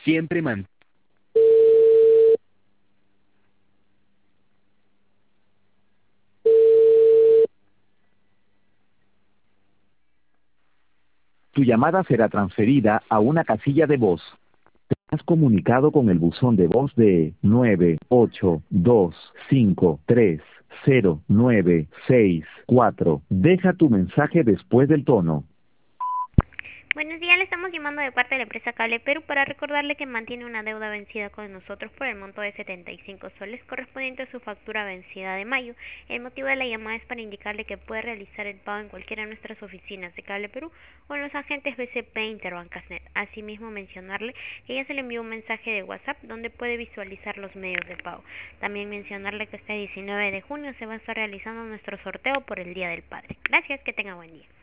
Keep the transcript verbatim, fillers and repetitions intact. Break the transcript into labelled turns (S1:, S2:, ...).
S1: Siempre mantén.
S2: Tu llamada será transferida a una casilla de voz. Has comunicado con el buzón de voz de nueve ocho dos cinco tres cero nueve seis cuatro. Deja tu mensaje después del tono.
S3: Buenos días, le estamos llamando de parte de la empresa Cable Perú para recordarle que mantiene una deuda vencida con nosotros por el monto de setenta y cinco soles correspondiente a su factura vencida de mayo. El motivo de la llamada es para indicarle que puede realizar el pago en cualquiera de nuestras oficinas de Cable Perú o en los agentes B C P e Interbancasnet. Asimismo, mencionarle que ya se le envió un mensaje de WhatsApp donde puede visualizar los medios de pago. También mencionarle que este diecinueve de junio se va a estar realizando nuestro sorteo por el Día del Padre. Gracias, que tenga buen día.